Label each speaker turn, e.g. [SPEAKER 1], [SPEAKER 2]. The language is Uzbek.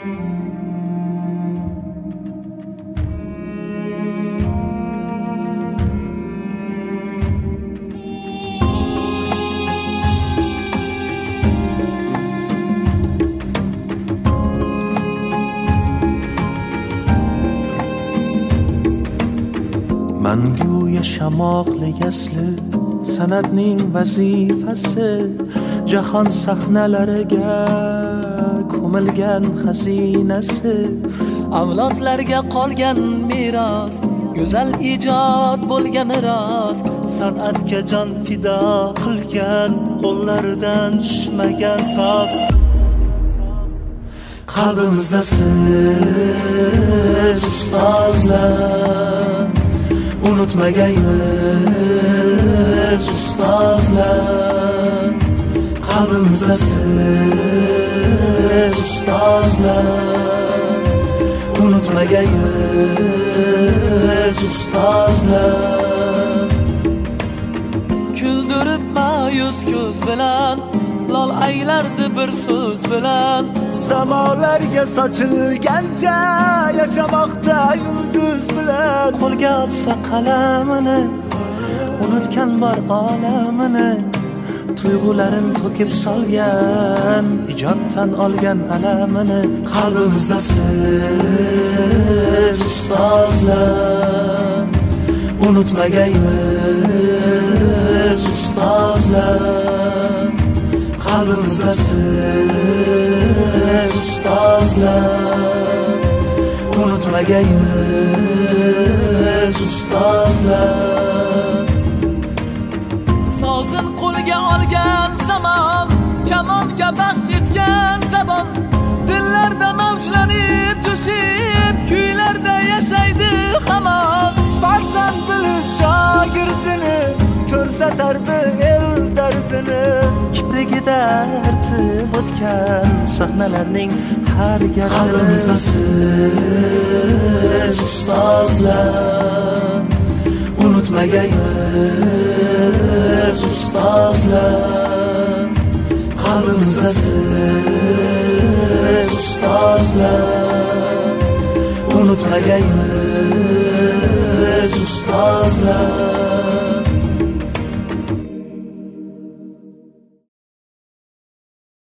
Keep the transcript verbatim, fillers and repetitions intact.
[SPEAKER 1] mangu yashamoqlik asli san'atning vazifasi, jahon sahnalariga ko'milgan xazinasi,
[SPEAKER 2] avlodlarga qolgan meros, go'zal ijod bo'lgan rost,
[SPEAKER 3] san'atga jon fido qilgan qo'llaridan tushmagan soz. Qalbimizda siz ustozlar, unutmagaymiz ustozlar. Qalbimizda siz ustozlar, unutmagaymiz ustozlar.
[SPEAKER 2] Kuldirib ma'yus ko'z bilan, lol aylardi bir so'z bilan.
[SPEAKER 3] Samolarga sochilgancha yashamoqda yulduz bilan.
[SPEAKER 1] qo'lga olsa qalamini, unutgan bor olamini, tuyg'ularin to'kib solgan, ijoddan olgan alamini.
[SPEAKER 3] Qalbimizda siz ustozlar, unutmagaymiz ustozlar. Qalbimizda siz ustozlar, unutmagaymiz ustozlar.
[SPEAKER 2] Sozin qo'lga olgan zamon, kamonga baxsh etgan zabon, dillarda mavjlanib jo'shib, kuylarda yashaydi hamon.
[SPEAKER 3] Farzand bilib shogirdini, ko'rsatardi el dardini.
[SPEAKER 1] Kiprigida artib o'tgan sahnalarning har gari.
[SPEAKER 3] Qalbimizda siz ustozlar, unutmagaymiz ustozlar. Qalbimizda siz ustozlar, unutmagaymiz ustozlar.